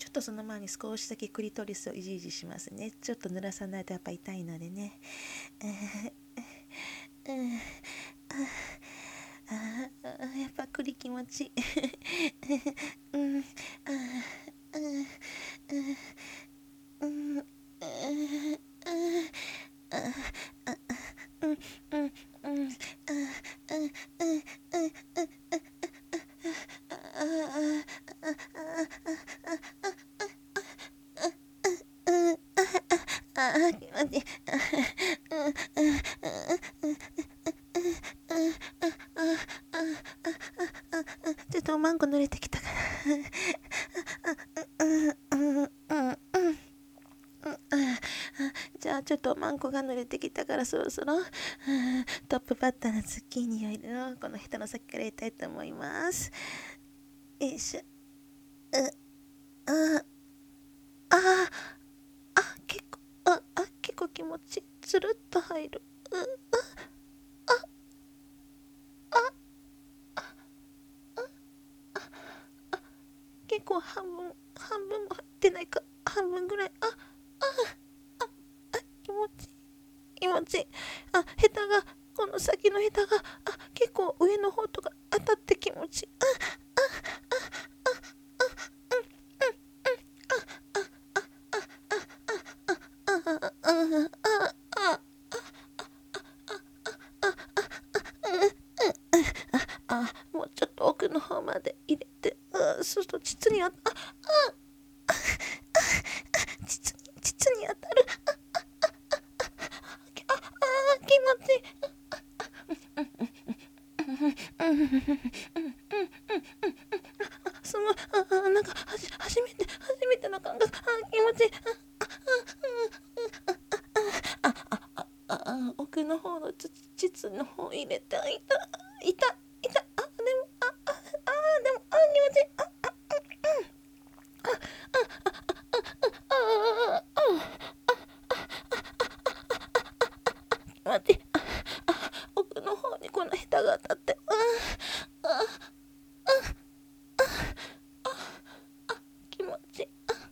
とその前に少しだけクリトリスをいじいじしますね。ちょっと濡らさないとやっぱ痛いのでね。やっぱクリ気持ちいい。ちょっとおまんこ濡れてきたからじゃあちょっとおまんこが濡れてきたからそろそろトップバッターのズッキーニを入れるこのヘタの先から入れたいと思います。よいしょ。結構気持ちつるっと入る。結構半分も入ってないか、半分ぐらい。気持ちいい。ヘタが、この先のヘタが結構上の方とか当たって気持ちいい。もうちょっと奥の方まで入れて、そうすると膣に膣に当たる。気持ちいい。すごい。なんか初めての感覚。気持ちいい。奥の方の膣の方入れて、いた。でも気持ちいい。待って、奥の方にこのヘタが当たって、気持ちいい。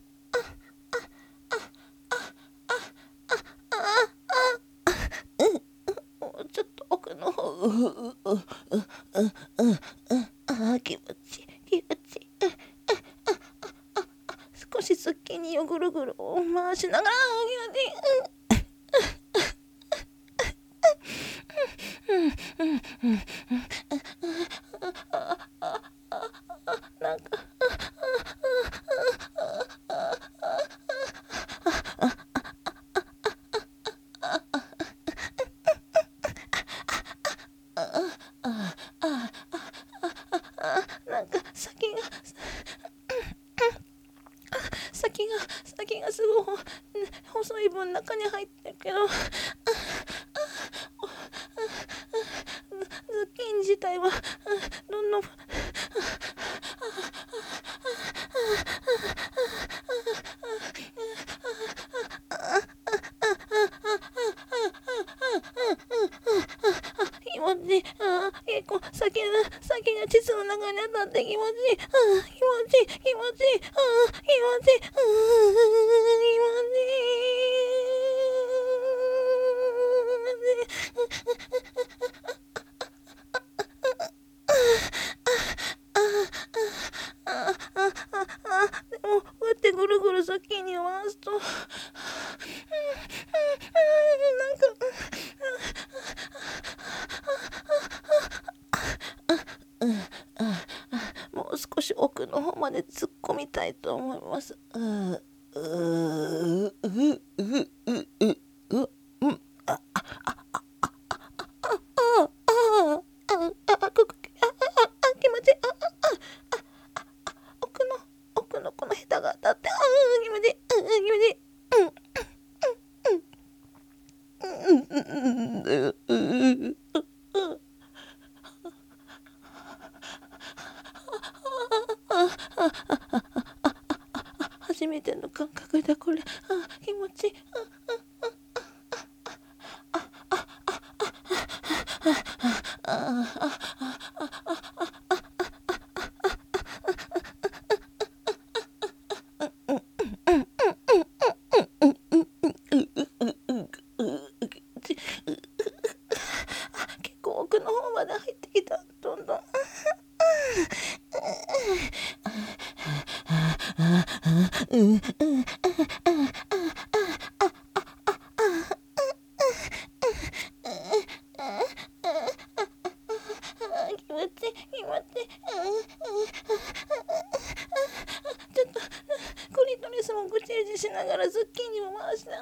もうちょっと奥の方、気持ちいい。少しズッキーニをぐるぐる回しながら、なんか先がすごい細い分中に入ってるけど、ズッキーニ自体はどんどん気持ちいい。結構先が膣の中に当たって気持ちいい。気持ちいい。気持ちいい。気持ちいい。でもこうやってぐるぐるズッキーニを回すとなんかもう少し奥の方まで突っ込みたいと思います。気持ちいい。奥のこのヘタが当たって、気持ちいい。気持ちいい。初めての感覚だこれ。気持ちいい。 気持ちいい気持ちいい。ちょっとクリトリスもぐちぐちしながらズッキーニも回して、気持ちい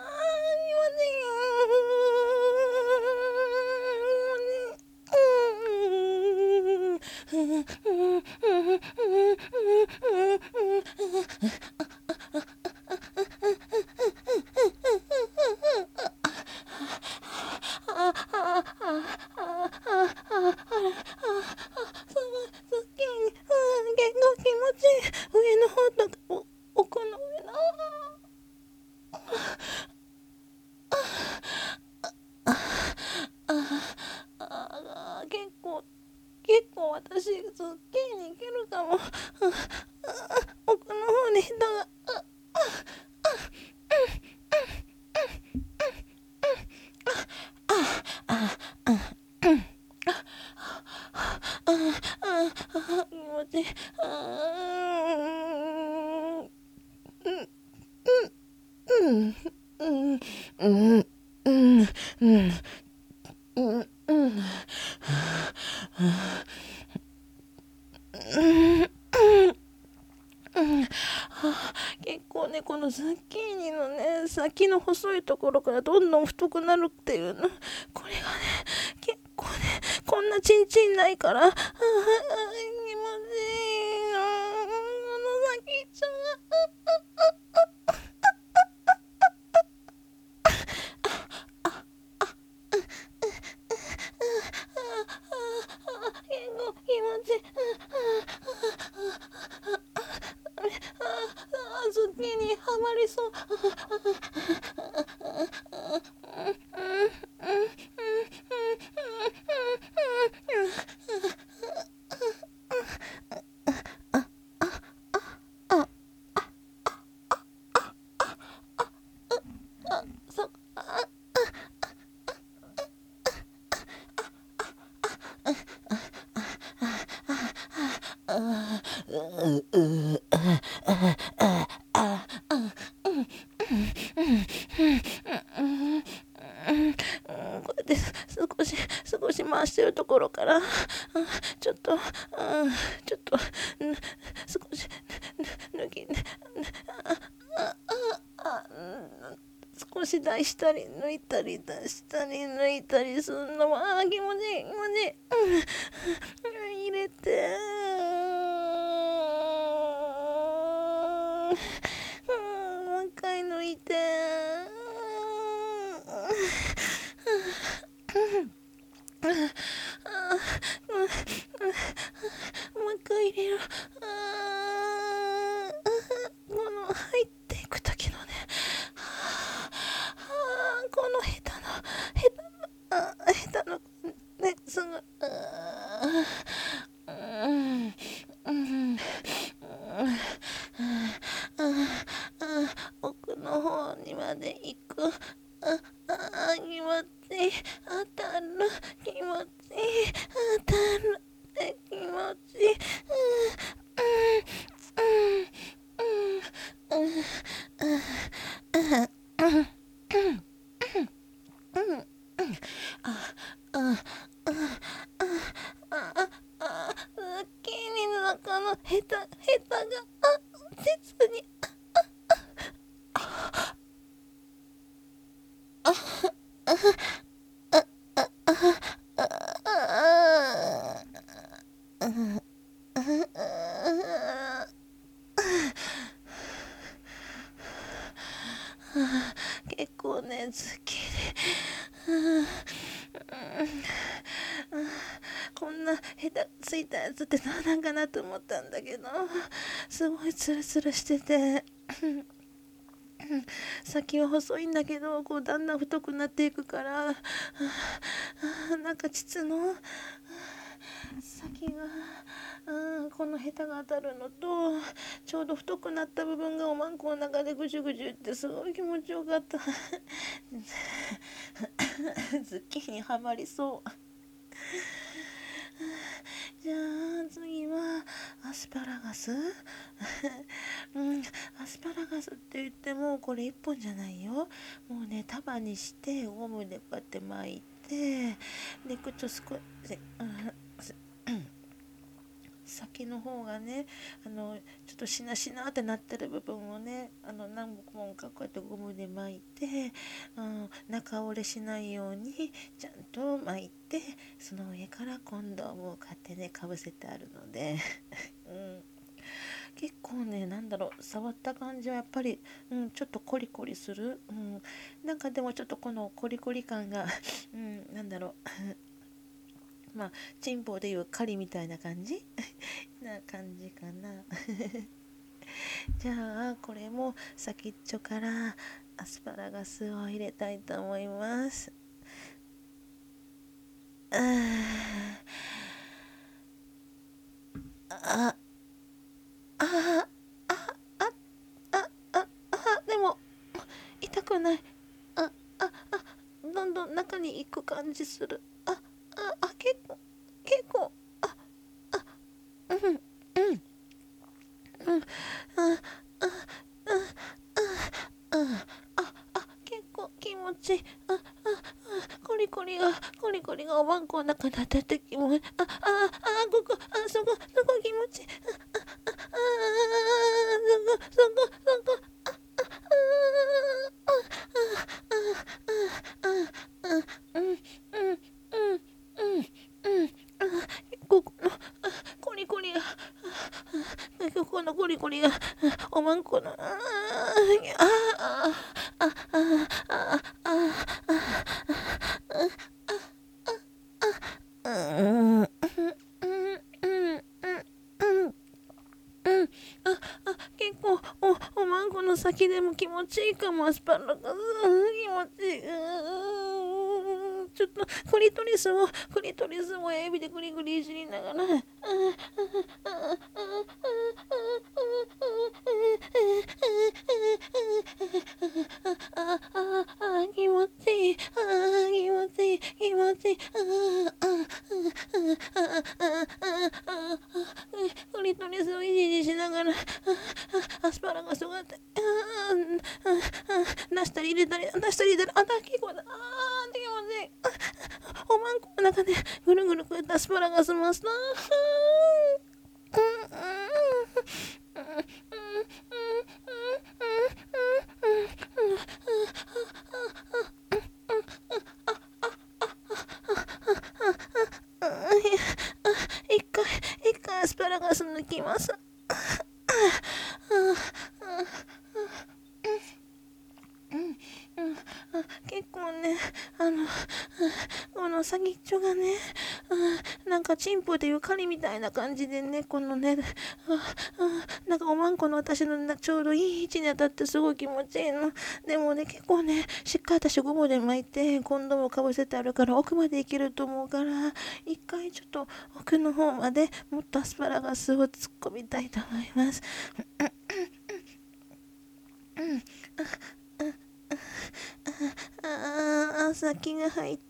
上の方とか奥の上の結構私ズッキーニいけるかも。奥の方に人が気持ちいい。結構ね、このズッキーニのね、先の細いところからどんどん太くなるっていうの、これがね、結構ね、こんなチンチンないから、気持ちいいの。この先っちょ結構気持ちいい。ズッキーニはまりそう。こうやって少し回してるところから、ちょっと少し抜き少し出したり抜いたり出したり抜いたりするのも気持ちいい気持ちいい。入れてもう一回抜いてもう一回入れる。この入っていく時のね、この下手のね、すぐ奥の方にまで行く。気持ちいい。当たる。気持ちいい。当たる。気持ちいい。ズッキーニの中のヘタが実に結構ねズッキーニこんなヘタついたやつってどうなんかなと思ったんだけど、すごいツルツルしてて先は細いんだけどこうだんだん太くなっていくからなんか膣の先がこのヘタが当たるのとちょうど太くなった部分がおまんこの中でぐじゅぐじゅってすごい気持ちよかったズッキーニはまりそう。 じゃあ次はアスパラガスアスパラガスって言ってもこれ1本じゃないよ。もうね束にしてゴムでこうやって巻いて、でちょっと少し、先の方がねちょっとしなしなってなってる部分をね何本かこうやってゴムで巻いて、中折れしないようにちゃんと巻いて、その上からコンドームを買ってねかぶせてあるので、結構ね触った感じはやっぱり、ちょっとコリコリする、なんかでもちょっとこのコリコリ感がまあチンポでいう狩りみたいな感じな感じかなじゃあこれも先っちょからアスパラガスを入れたいと思います。ああでも痛くない。どんどん中に行く感じする。結構うんうんうん結構気持ちいい。コリコリがおばんこの中で当たって気持ちいい。そこ気持ちいい。そこここのコリコリがここのコリコリがおまんこの結構おまんこの先でも気持ちいいかも。アスパラガス気持ちいい。ちょっとクリトリスも指でグリグリいじりながら気持ちいい。気持ちいい。クリトリスをいじりしながらアスパラガスが出したり入れたり結構だ。気持ちいい。おまんこの中でぐるぐるこうやってアスパラガスマスター一回アスパラガス抜きます。結構ねこの先っちょがねなんかチンポでいう狩りみたいな感じでね、このねなんかおまんこの私のちょうどいい位置に当たってすごい気持ちいいの。でもね結構ねしっかり私ゴムで巻いてコンドームをかぶせてあるから奥までいけると思うから、一回ちょっと奥の方までもっとアスパラガスを突っ込みたいと思います。先が入った。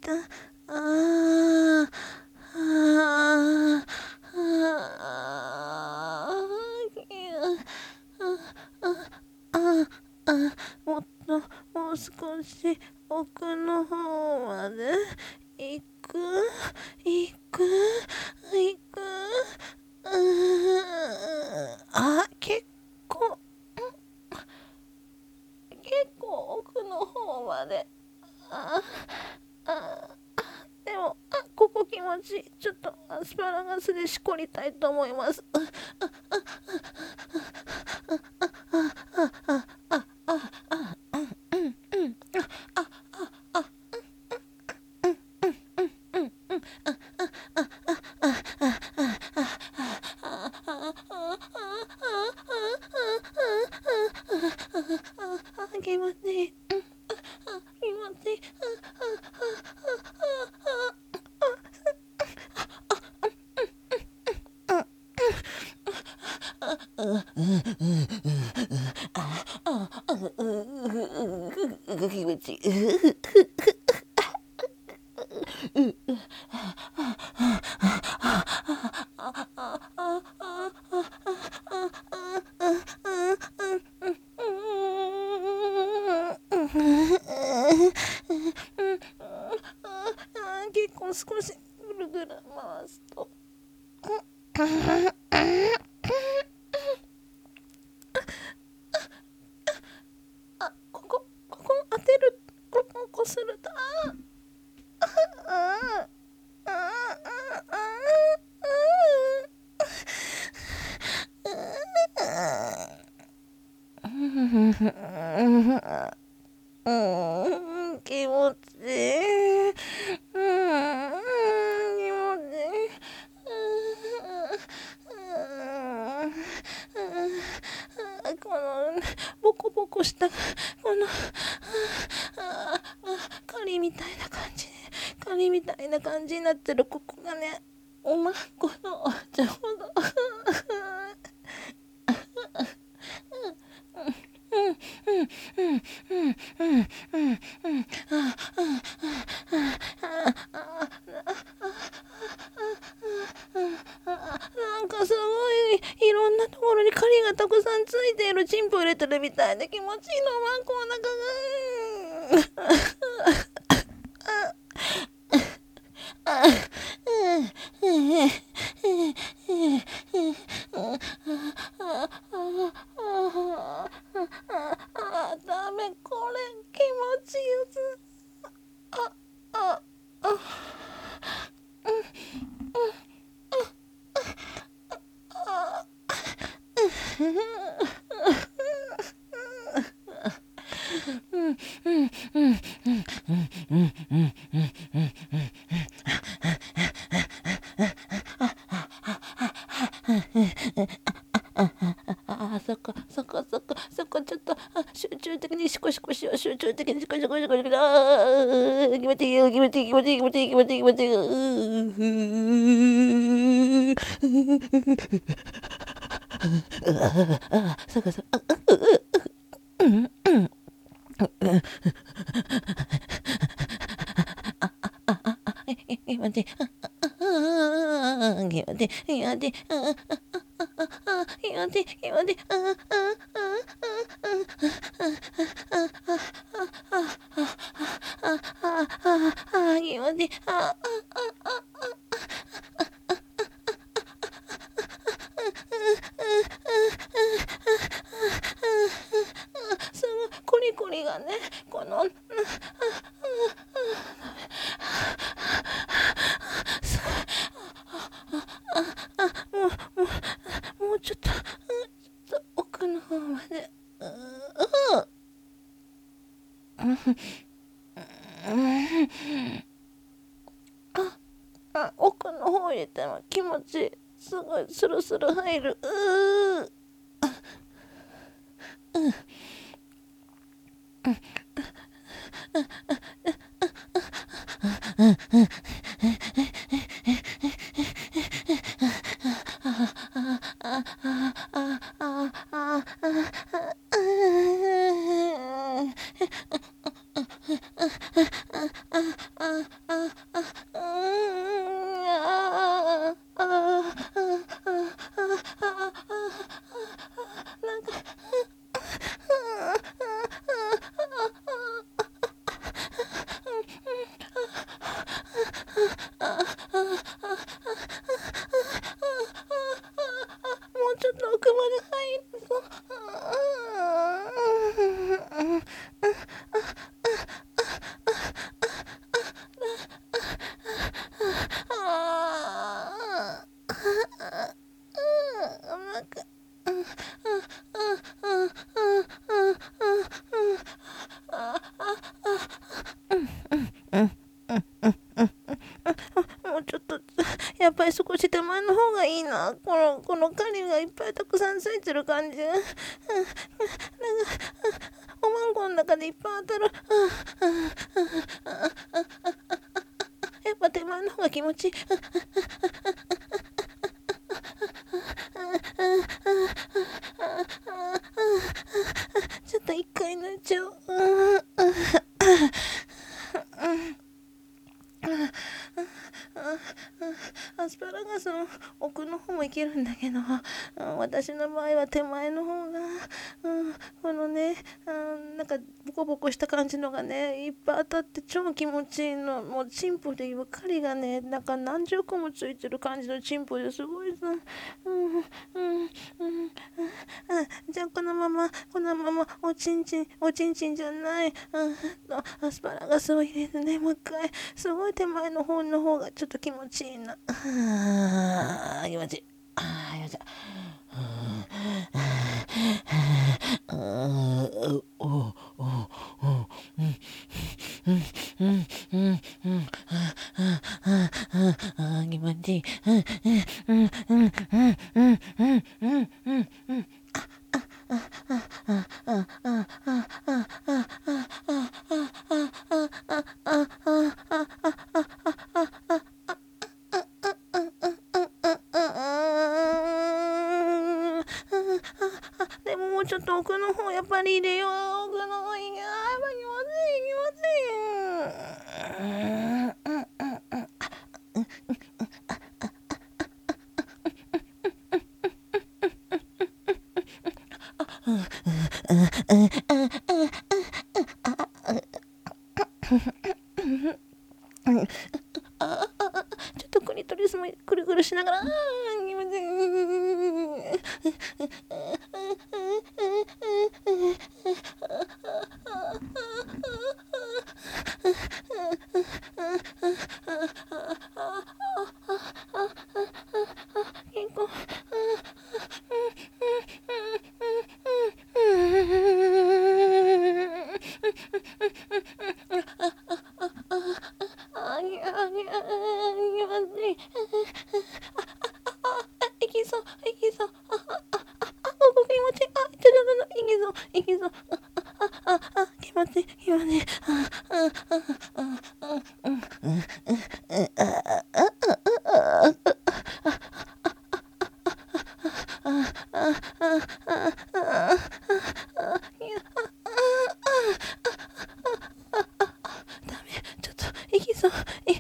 もう少し奥の方まで行く。結構奥の方まで。でもここ気持ちいい。ちょっとアスパラガスでしこりたいと思います。気持ちいい。気持ちいい。気持ちいい。 こ当てる、こすると、気持ちいい。気持ちいい。このボコボコしたこの狩りみたいな感じ、狩りみたいな感じになってるここがね、おまんこのちょうどなんかすごいいろんなところに針がたくさんついているチンポ入れてるみたいで気持ちいいの。ワンコお腹がダメ、これ気持ちいいやつ。あああちょっと集中的にシコシコしよう。集中的にシコシコシコシコ。気持ちいい気持ちいい気持ちいい気持ちいい気持ちいい気持ちいい。そこそこ。気持ちいい。そのコリコリがね、このもうちょっと奥の方まで。奥の方入れても気持ちいい。すごいスルスル入る。もうちょっと奥まで入るぞ。もうちょっとやっぱり少し手前の方がいいな。このカリがいっぱいたくさんついてる感じ。なんかおまんこの中でいっぱい当たる。やっぱ手前の方が気持ちいい。ちょっと一回抜いちゃう。アスパラガスの奥の方もいけるんだけど、私の場合は手前の方が、このね、なんなんかボコボコした感じのがねいっぱい当たって超気持ちいいの。もうチンポでいう針がねなんか何十個もついてる感じのチンポですごいさ。じゃあこのままおちんちんじゃない、アスパラガスを入れるね。もう一回すごい手前の方の方がちょっと気持ちいいな。気持ちいい。よいしょ。気持ちいい。でももうちょっと奥の方やっぱり入れよう。奥の方いいや。やっぱ気持ちいい気持ちいい。ちょっとクリトリスもくるくるしながら気持ちい結構いきそういきそう。ここ気持ちいい。ちょっといきそう気持ちいい気持ちいい。ダメちょっといきそう。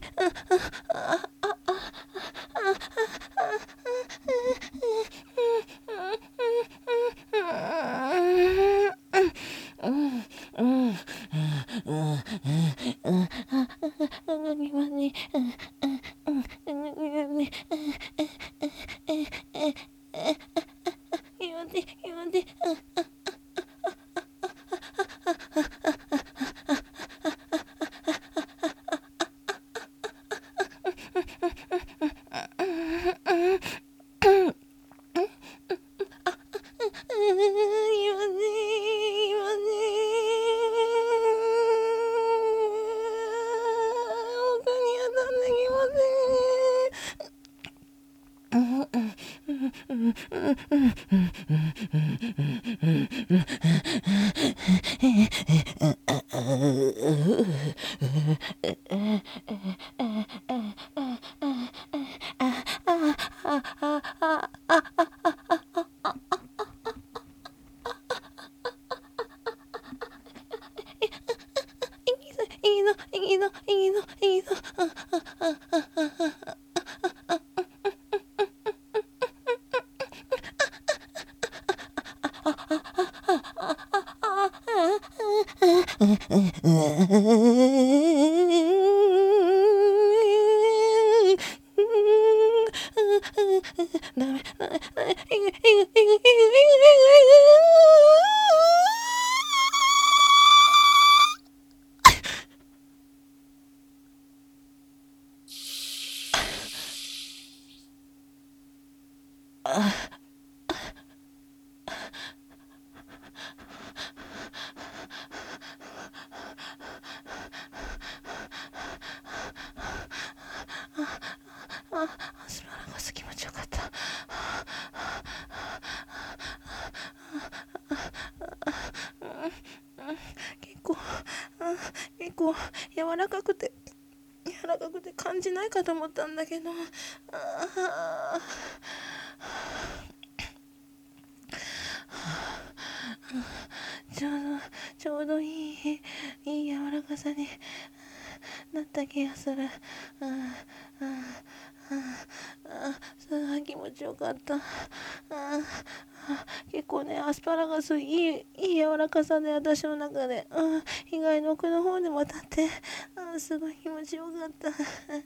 ダメアスパラガス気持ちよかった。結構柔らかくて感じないかと思ったんだけど、ちょうどいい柔らかさになった気がする。 気持ちよかった。結構ね、アスパラガスいい柔らかさで私の中で、意外の奥の方でも当たって、すごい気持ちよかった。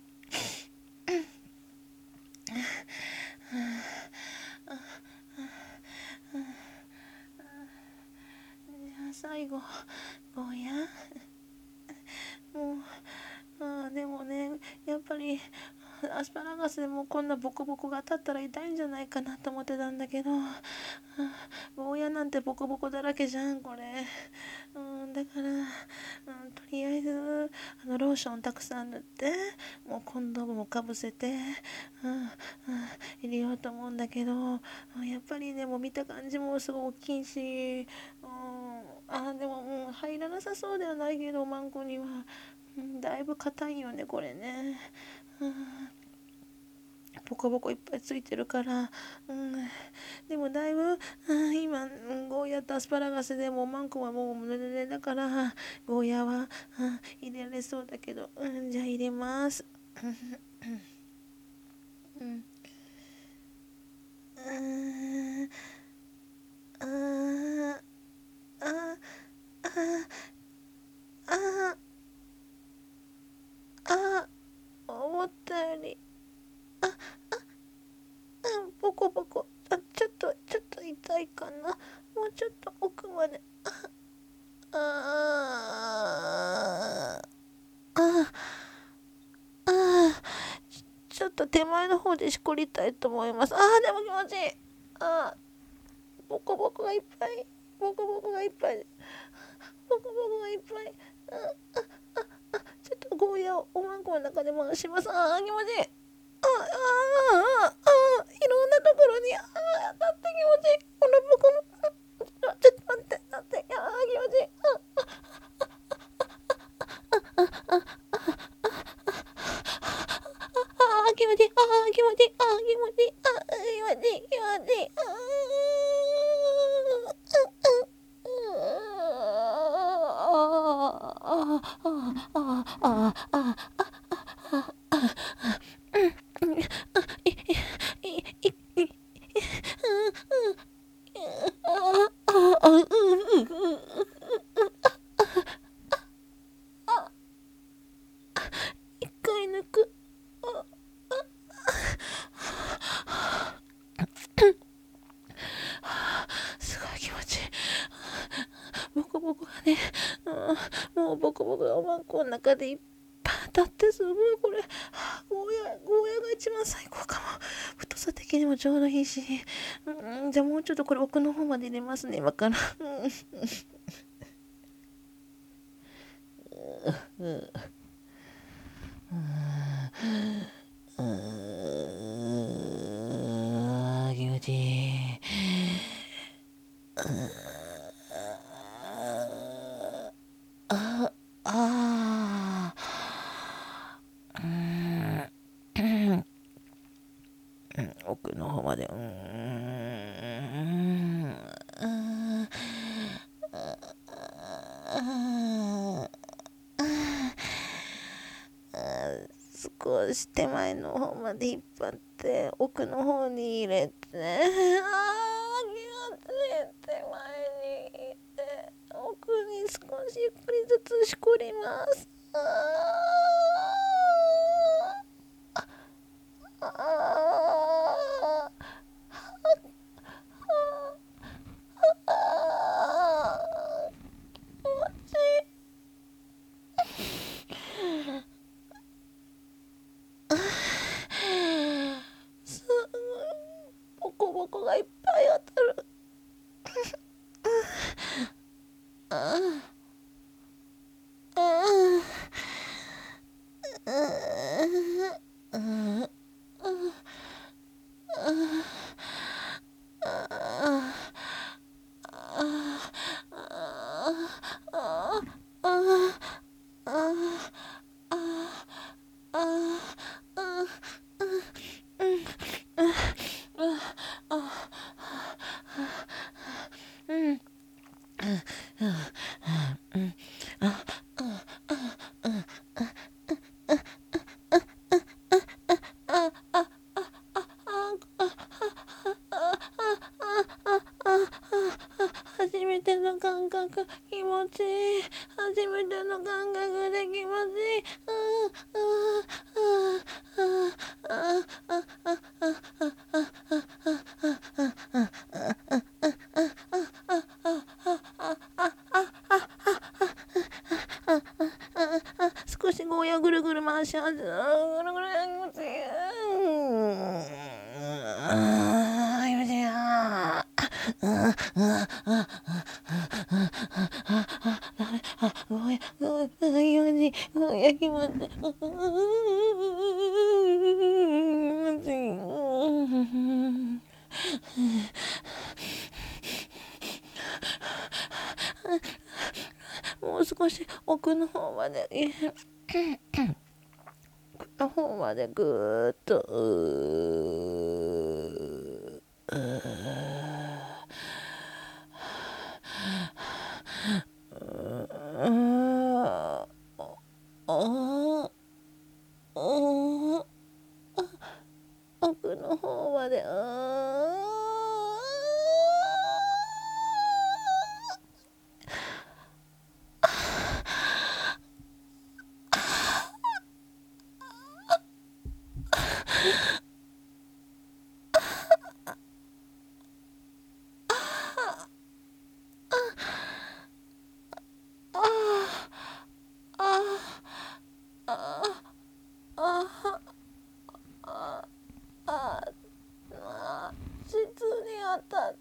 じゃあ最後、ゴーヤもう、でもね、やっぱりアスパラガスでもこんなボコボコが当たったら痛いんじゃないかなと思ってたんだけど、ゴーヤなんてボコボコだらけじゃんこれ。だから、とりあえずローションたくさん塗ってもうコンドームもかぶせて、入れようと思うんだけど、やっぱりねもう見た感じもすごい大きいし、でも、入らなさそうではないけどマンコには、だいぶ硬いよねこれね。ボコボコいっぱいついてるから、でもだいぶ、今、ゴーヤとアスパラガスでもマンコはもう濡れだから、ゴーヤは、入れられそうだけど、じゃあ入れます。うん。あーあーあーあーあー思ったより、ボコボコ、ちょっと痛いかな。もうちょっと奥まで。あーあーあちょっと手前の方でしこりたいと思います。でも気持ちいい。ボコボコがいっぱい。ボコボコがいっぱい。ボコボコがいっぱい。ちょっとゴーヤをおまんこの中で回します。気持ちいい。いろんなところに、だって気持ちいい。このボコの、ちょっと待って、だって、気持ちいい。気持ちいい。気持ちいい。気持ちいい。気持ちいい。気持ちいい。一回抜く。すごい気持ちいい。ボコボコがね、もうボコボコがおまんこの中でいっぱい当たってすごいこれ、ゴーヤが一番最高かも。太さ的にもちょうどいいし、じゃあもうちょっとこれ奥の方まで入れますね今から。気持ちいい。ああ奥の方まで、少し手前の方まで引っ張って奥の方に入れて、気持ちいい。手前に入れて奥に少しゆっくりずつしこります。すごいボコボコがいっぱい当たる。 気持ちいい。初めての感覚で気持ちいい。少しゴーヤぐるぐる回します。ぐるぐる気持ちいい。気持ちいいな。ゴーヤ気持ちいい。ゴーヤ気持ちいい。もう少し奥の方までの方までぐーっと奥の方まで膣に当たった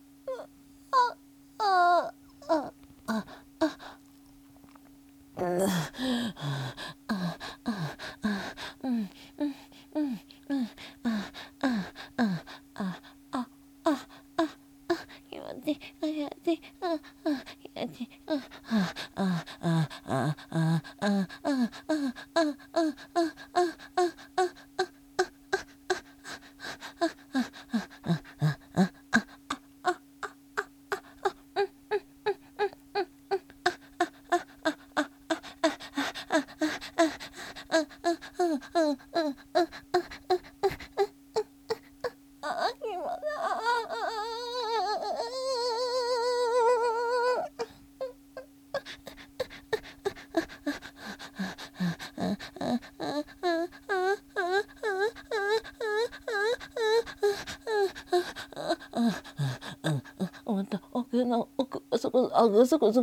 また奥の奥そこそこ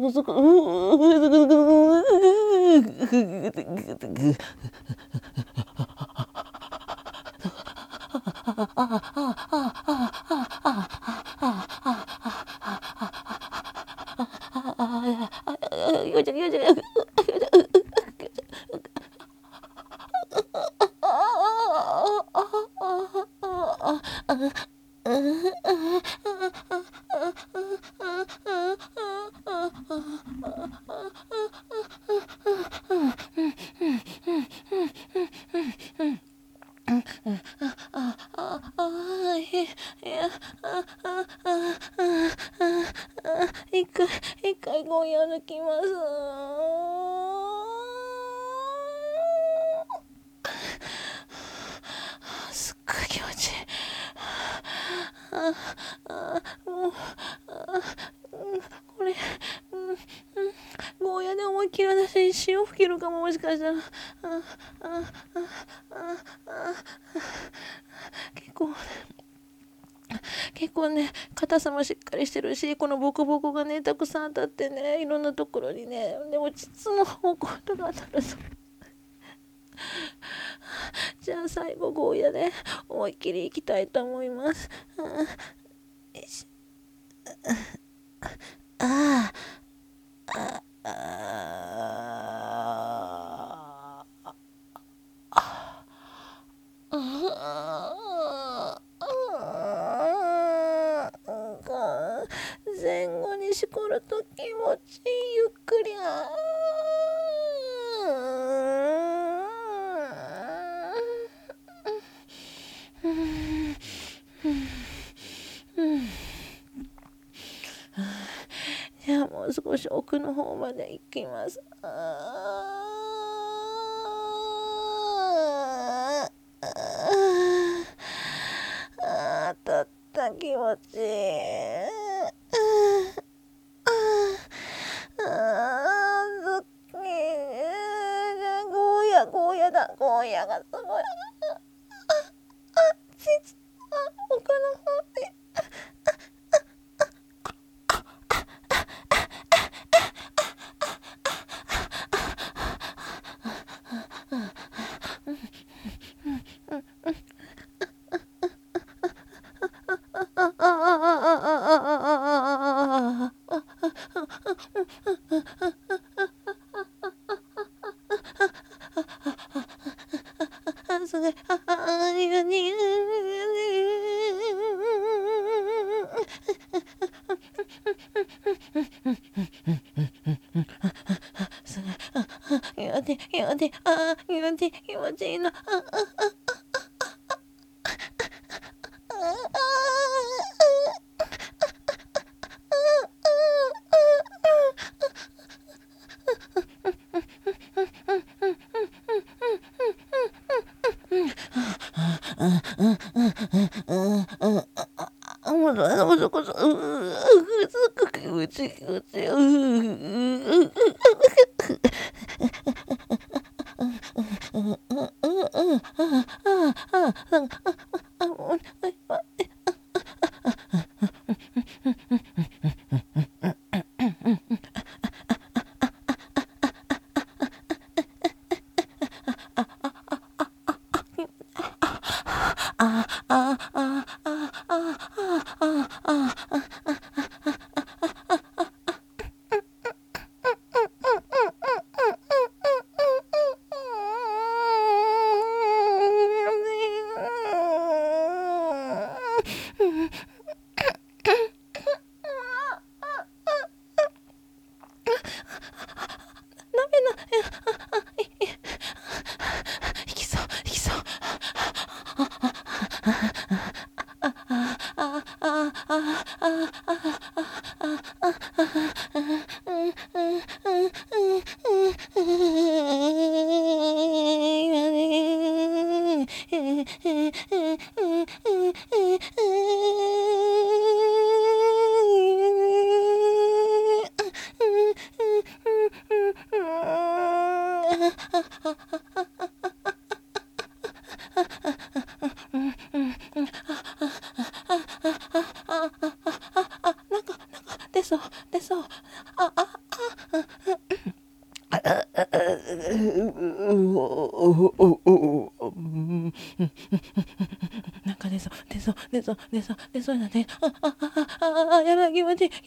よいしょよいしょ一回ゴーヤ抜きます。すっごい気持ちいい。もうこれ、ゴーヤで思いっきり私潮吹けるかも、もしかしたら。結構ね硬さもしっかりしてるし、このボコボコがねたくさん当たってね、いろんなところにね、でも膣の方向とか当たるとじゃあ最後ゴーヤで思いっきりいきたいと思います。前後にしこると気持ちいい。ゆっくりじゃあもう少し奥の方まで行きます。当たった気持ちいい。 荒野がすごい。奥の方で。すごい。すごい。気持ちいいな。もうそこそ、引きそう。なんか出そう。なんか出そうだね。やばい、気持ちいい。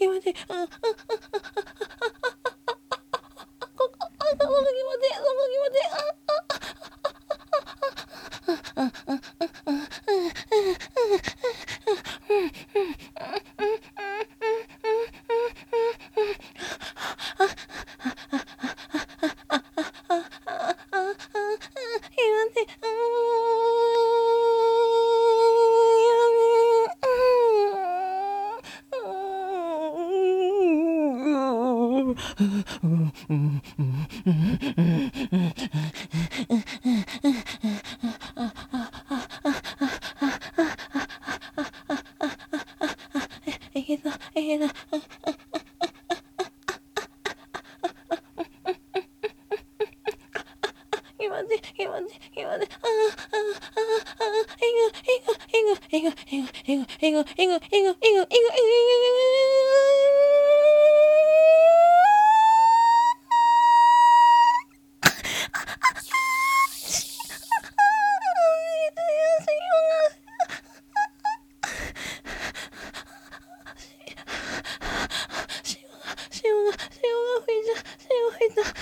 そこ気持ちいけた。気持ちいい。潮が吹いた。